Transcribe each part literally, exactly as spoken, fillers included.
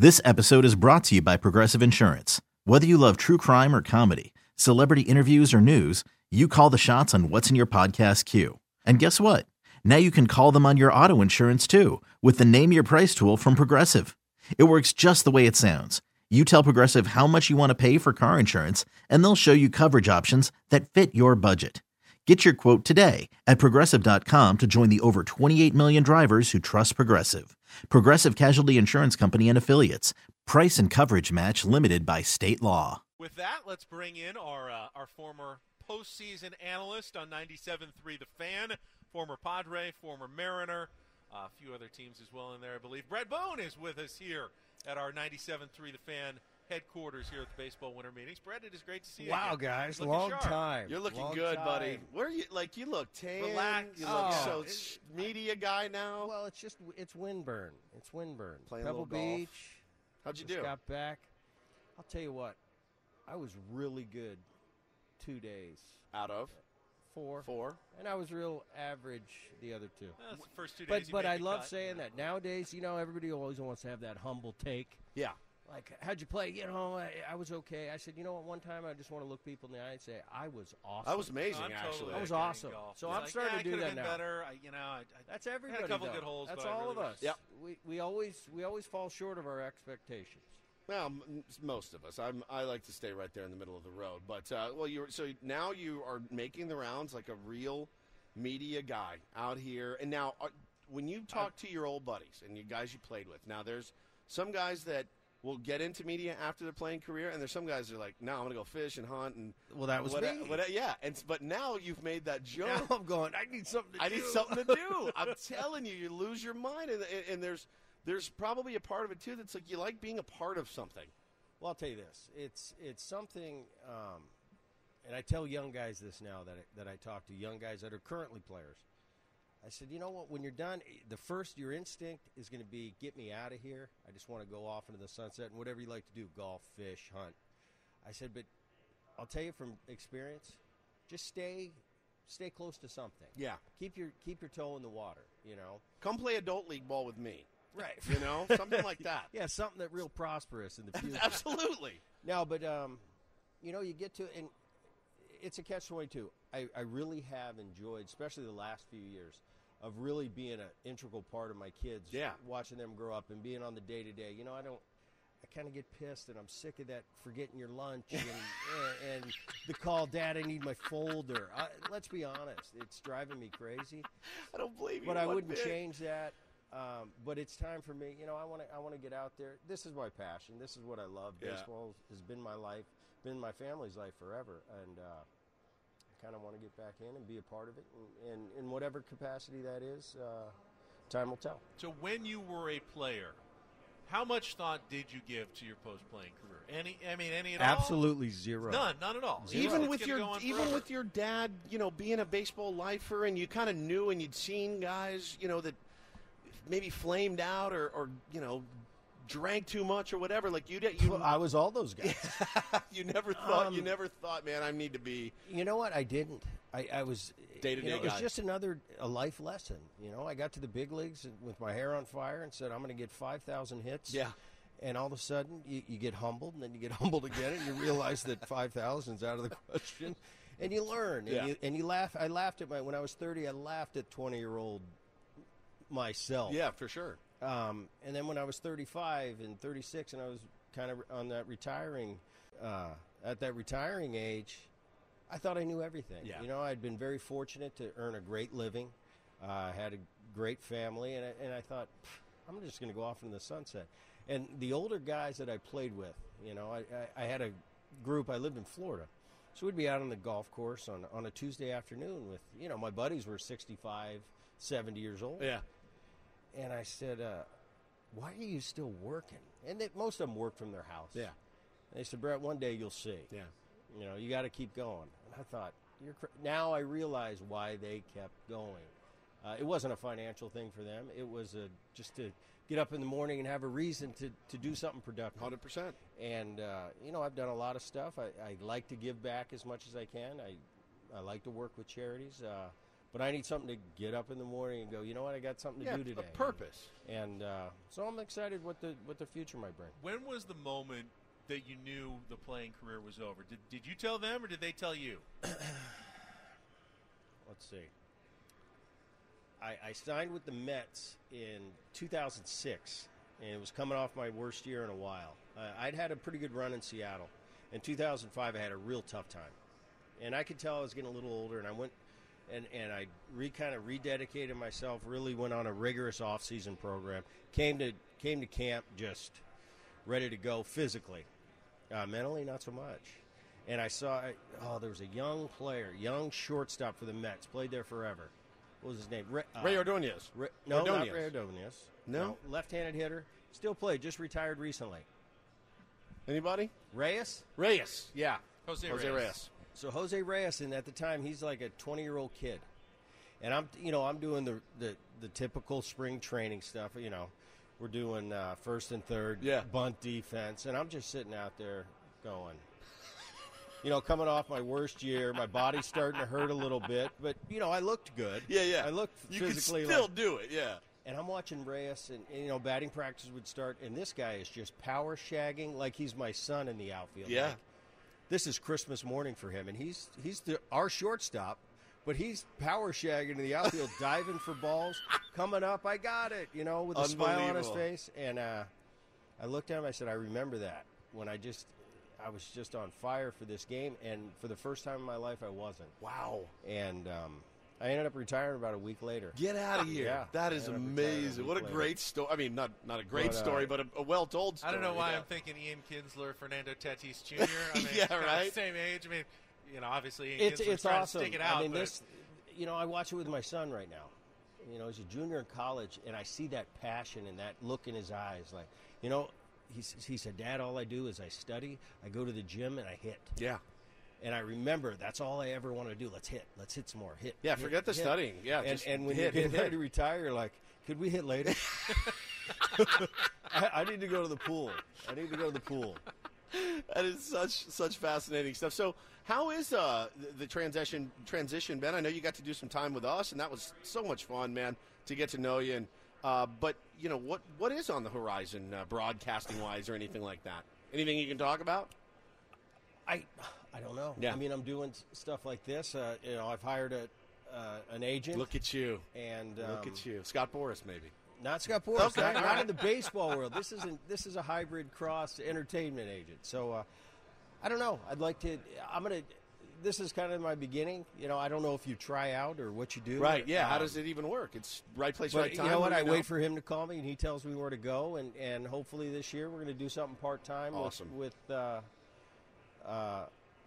This episode is brought to you by Progressive Insurance. Whether you love true crime or comedy, celebrity interviews or news, you call the shots on what's in your podcast queue. And guess what? Now you can call them on your auto insurance too with the Name Your Price tool from Progressive. It works just the way it sounds. You tell Progressive how much you want to pay for car insurance, and they'll show you coverage options that fit your budget. Get your quote today at Progressive dot com to join the over twenty-eight million drivers who trust Progressive. Progressive Casualty Insurance Company and Affiliates. Price and coverage match limited by state law. With that, let's bring in our uh, our former postseason analyst on ninety-seven point three The Fan, former Padre, former Mariner, uh, a few other teams as well in there, I believe. Brett Bone is with us here at our ninety-seven point three The Fan headquarters here at the baseball winter meetings. Brett, it is great to see you. Wow, again. guys, Looking long sharp. time. You're looking long good, time. buddy. Where are you? Like you look tan. Relax. You look Oh, so it's- media guy now. Well, it's just it's windburn. It's windburn. Playing a Pebble little golf. Beach. How'd you just do? Got back. I'll tell you what. I was really good. Two days. Out of Four. four. And I was real average the other two. Well, that's the first two days But you but made I the love cut. saying that. Nowadays, you know, everybody always wants to have that humble take. Yeah. Like, how'd you play? You know, I, I was okay. I said, you know what? One time I just want to look people in the eye and say, I was awesome. That was amazing, I'm actually. totally That was getting awesome. golf. So It's I'm like, starting yeah, to do I could've that been now. better. I, you know, I, I, That's everybody. had a couple though. good holes. That's but I all really of us. was- Yep. We we always we always fall short of our expectations. Well, m- most of us. I'm. I like to stay right there in the middle of the road. But uh, well, you so now you are making the rounds like a real media guy out here. And now, uh, when you talk to your old buddies and you guys you played with, now there's some guys that will get into media after their playing career, and there's some guys that are like, no, I'm going to go fish and hunt and Well, that was what, me. what- yeah. And but now you've made that Now jump. I'm going. I need something to I do. need something to do. I'm telling you, you lose your mind, and, and, and there's there's probably a part of it too that's like you like being a part of something. Well, I'll tell you this. It's it's something, um, and I tell young guys this now that I, that I talk to young guys that are currently players. I said, you know what? When you're done, the first your instinct is going to be get me out of here. I just want to go off into the sunset and whatever you like to do, golf, fish, hunt. I said, but I'll tell you from experience, just stay stay close to something. Yeah, Keep your keep your toe in the water. You know. come play adult league ball with me. Right. You know, something like that. Yeah, something that real prosperous in the future. Absolutely. No, but um, you know, you get to, and it's a catch twenty-two. I, I really have enjoyed, especially the last few years, of really being an integral part of my kids. Yeah. Watching them grow up and being on the day to day. You know, I don't. I kind of get pissed, and I'm sick of that forgetting your lunch and and, and the call, Dad, I need my folder. I, let's be honest, it's driving me crazy. I don't believe you. But I one wouldn't bit. change that. Um, but it's time for me. You know, I want to. I want to get out there. This is my passion. This is what I love. Yeah. Baseball has been my life, been my family's life forever, and uh, I kind of want to get back in and be a part of it. And, and in whatever capacity that is, uh, time will tell. So when you were a player, how much thought did you give to your post-playing career? Any? I mean, any at all? Absolutely zero. None. None at all. Zero. Even It's with gonna your go on even forever. with your dad, you know, being a baseball lifer, and you kind of knew and you'd seen guys, you know, that maybe flamed out or, or you know, drank too much or whatever. Like you did, you Well, I was all those guys. you never thought you Um, never thought, man, I need to be. You know what? I didn't. I, I was Day-to-day you know, It's guy. just another a life lesson. You know, I got to the big leagues with my hair on fire and said, I'm going to get five thousand hits. Yeah. And all of a sudden, you, you get humbled, and then you get humbled again, and you realize that five thousand is out of the question. And you learn, and, Yeah. you, and you laugh. I laughed at my when I was thirty. I laughed at twenty-year-old myself. Yeah, for sure. Um, and then when I was thirty-five and thirty-six, and I was kind of on that retiring, uh, at that retiring age, I thought I knew everything. Yeah. You know, I'd been very fortunate to earn a great living. I uh, had a great family, and I, and I thought, I'm just going to go off into the sunset. And the older guys that I played with, you know, I, I, I had a group. I lived in Florida. So we'd be out on the golf course on, on a Tuesday afternoon with, you know, my buddies were sixty-five, seventy years old. Yeah. And I said, uh, why are you still working? And they, most of them work from their house. Yeah. And they said, Brett, one day you'll see. Yeah. You know, you got to keep going. And I thought, you're cr-. Now I realize why they kept going. Uh, it wasn't a financial thing for them. It was a, just to get up in the morning and have a reason to, to do something productive. one hundred percent. And, uh, you know, I've done a lot of stuff. I, I like to give back as much as I can. I, I like to work with charities. Uh, but I need something to get up in the morning and go, you know what, I got something to Yeah, do today. a purpose. And uh, so I'm excited what the what the future might bring. When was the moment that you knew the playing career was over? Did, did you tell them or did they tell you? Let's see. I, I signed with the Mets in two thousand six, and it was coming off my worst year in a while. Uh, I'd had a pretty good run in Seattle. In two thousand five, I had a real tough time. And I could tell I was getting a little older, and I went and, and I re, kind of rededicated myself, really went on a rigorous off-season program, came to, came to camp just ready to go physically. Uh, mentally, not so much. And I saw, oh, there was a young player, young shortstop for the Mets, played there forever. What was his name? Ray, uh, Ray Ordonez. Ray, no, Ordonez. not Ray Ordonez. No? Left-handed hitter. Still played, just retired recently. Anybody? Reyes? Reyes. Yeah. Jose, Jose Reyes. Reyes. So Jose Reyes, and at the time, he's like a twenty-year-old kid. And I'm, you know, I'm doing the, the, the typical spring training stuff, you know. We're doing uh, first and third, Yeah. bunt defense, and I'm just sitting out there going, you know, coming off my worst year, my body's starting to hurt a little bit, but, you know, I looked good. Yeah, yeah. I looked You physically can still like, do it, yeah. and I'm watching Reyes, and, and, you know, batting practice would start, and this guy is just power shagging like he's my son in the outfield. Yeah. Like, this is Christmas morning for him, and he's he's the, our shortstop, but he's power shagging in the outfield, diving for balls, coming up, I got it, you know, with a smile on his Unbelievable. face. And uh, I looked at him, I said, I remember that when I just, I was just on fire for this game, and for the first time in my life, I wasn't. Wow. And um, I ended up retiring about a week later. Get out of here. Yeah. That is Yeah, I'm retired a amazing. week What a later. great story. I mean, not not a great But, uh, story, but a, a well-told I story. don't know why yeah. I'm thinking Ian Kinsler, Fernando Tatis Junior I mean, Yeah, kinda right? Same age. I mean, you know, obviously Ian It's Kinsler's it's trying awesome. to stick it out. I mean, but this, you know, I watch it with my son right now. You know, he's a junior in college, and I see that passion and that look in his eyes. Like, you know, he he said, "Dad, all I do is I study, I go to the gym, and I hit." Yeah. And I remember that's all I ever want to do. Let's hit. Let's hit some more. Hit. Yeah, hit, forget the hit. studying. Yeah, And, just and when hit, you hit, get ready hit. to retire, you're like, could we hit later? I, I need to go to the pool. I need to go to the pool. That is such such fascinating stuff. So, how is uh, the, the transition transition, Ben? I know you got to do some time with us, and that was so much fun, man, to get to know you. And uh, but you know what what is on the horizon, uh, broadcasting wise, or anything like that? Anything you can talk about? I I don't know. Yeah. I mean, I'm doing s- stuff like this. Uh, you know, I've hired a uh, an agent. Look at you. and Look um, at you, Scott Boras, maybe. Not Scott Boras. Okay, Not, all not right. in the baseball world. This isn't. This is a hybrid cross entertainment agent. So uh, I don't know. I'd like to. I'm gonna. This is kind of my beginning. You know, I don't know if you try out or what you do. Right? Yeah. How Um, does it even work? It's right place, But right time. you know what? do I you wait for him to call me, and he tells me where to go, and, and hopefully this year we're going to do something part time Awesome. with with uh, uh,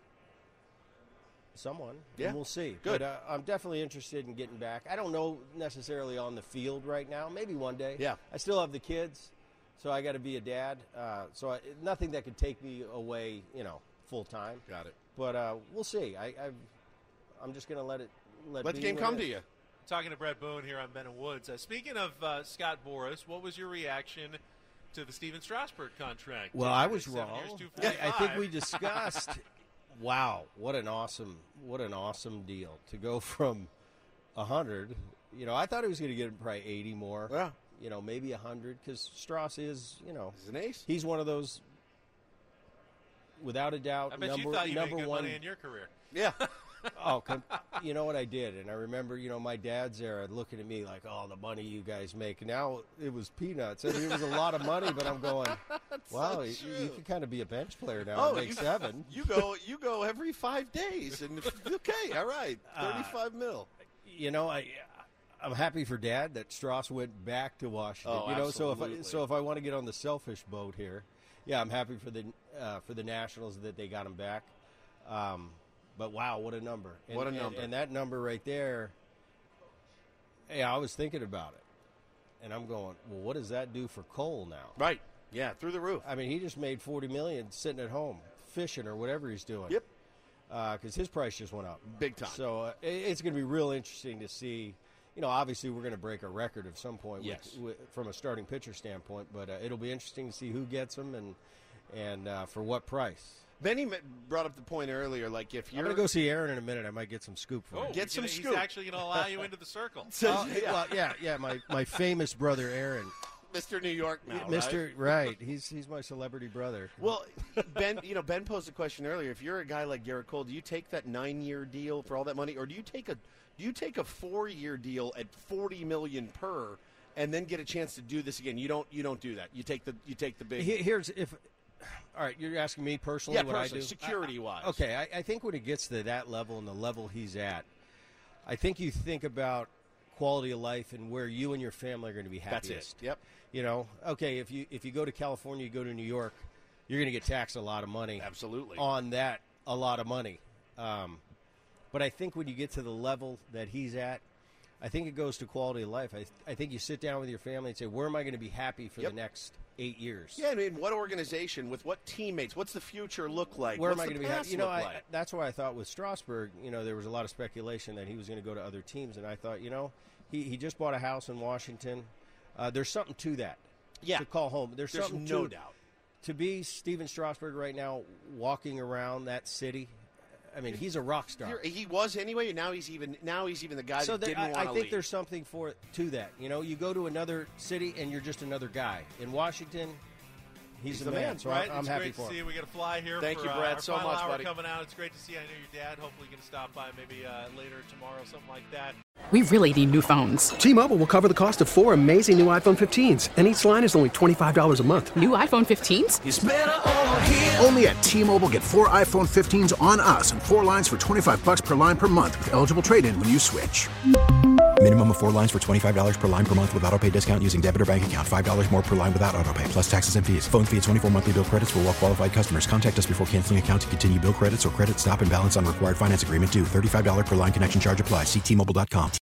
someone. Yeah. And we'll see. Good. But uh, I'm definitely interested in getting back. I don't know necessarily on the field right now. Maybe one day. Yeah. I still have the kids, so I got to be a dad. Uh, so I, nothing that could take me away, you know, full time. Got it. But uh, we'll see. I, I've, I'm just going to let it. Let, Let the be game what come it to is. you. Talking to Brett Boone here on Ben and Woods. Uh, speaking of uh, Scott Boras, what was your reaction to the Steven Strasburg contract? Well, Ten I years, was seven wrong. years, two I, I think forty-five. we discussed. Wow, what an awesome, what an awesome deal to go from a hundred. You know, I thought he was going to get probably eighty more. Yeah. You know, maybe a hundred because Strauss is, you know, He's an ace. he's one of those, without a doubt, I bet number you thought you made number good one. money in your career. Yeah. Oh, com- you know what I did, and I remember, you know, my dad's there looking at me like, "Oh, the money you guys make." Now it was peanuts. I mean, it was a lot of money, but I'm going, "Wow, you, you can kind of be a bench player now Oh, and make you- seven." You go. You go every five days, and okay, all right, Uh, thirty-five mil. You know, I I'm happy for Dad that Strauss went back to Washington. Oh, you know, so if I, absolutely. so if I want to get on the selfish boat here, yeah, I'm happy for the uh, for the Nationals that they got him back. Um, but wow, what a number! And, What a and- number. And, that number right there. Yeah, I was thinking about it, and I'm going, well, what does that do for Cole now? Right. Yeah, through the roof. I mean, he just made forty million sitting at home fishing or whatever he's doing. Yep. Because his price just went up Big time. So uh, it- it's going to be real interesting to see. You know, obviously we're going to break a record at some point with- Yes. with, from a starting pitcher standpoint, but uh, it'll be interesting to see who gets him and and uh, for what price. Benny brought up the point earlier, like if you're I'm going to go see Aaron in a minute. I might get some scoop for Oh, him. Get some he's scoop. He's actually going to allow you into the circle. Oh, well, yeah, yeah. My, my famous brother Aaron, Mister New York now, Mister right? Right. He's he's my celebrity brother. Well, Ben, you know, Ben posed a question earlier. If you're a guy like Garrett Cole, do you take that nine-year deal for all that money, or do you take a do you take a four-year deal at forty million per, and then get a chance to do this again? You don't you don't do that. You take the you take the big. He- Here's if. All right, you're asking me personally Yeah, what personally, I do? security-wise. I- I- Okay, I, I think when it gets to that level and the level he's at, I think you think about quality of life and where you and your family are going to be That's happiest. it. Yep. You know, okay, if you if you go to California, you go to New York, you're going to get taxed a lot of money. Absolutely. On that, a lot of money. Um, but I think when you get to the level that he's at, I think it goes to quality of life. I, I think you sit down with your family and say, where am I going to be happy for Yep. the next eight years? Yeah, I mean, what organization, with what teammates, what's the future look like? Where what's am I the going to be past happy? You know, look I, like? that's why I thought with Strasburg, you know, there was a lot of speculation that he was going to go to other teams, and I thought, you know, he, he just bought a house in Washington. Uh, there's something to that. Yeah. To call home. There's, There's something no to, doubt. To be Steven Strasburg right now, walking around that city, I mean, he's a rock star. You're- he was anyway. Now he's even now he's even the guy so that there, didn't I, want I to think leave. there's something for to that. You know, you go to another city and you're just another guy. In Washington, he's, He's the the man. man, So Right, I'm it's happy great for to see him. you. We got to fly here. Thank for, you, uh, Brad, our so final much, hour buddy. coming out. It's great to see. I know your dad. Hopefully, you can stop by maybe uh, later tomorrow, something like that. We really need new phones. T-Mobile will cover the cost of four amazing new iPhone fifteens, and each line is only twenty-five dollars a month. New iPhone fifteens? Only at T-Mobile, get four iPhone fifteens on us and four lines for twenty-five bucks per line per month with eligible trade-in when you switch. Minimum of four lines for twenty-five dollars per line per month with autopay discount using debit or bank account. five dollars more per line without autopay, plus taxes and fees. Phone fee at twenty-four monthly bill credits for well-qualified customers. Contact us before canceling account to continue bill credits or credit stop and balance on required finance agreement due. thirty-five dollars per line connection charge applies. See T Mobile dot com.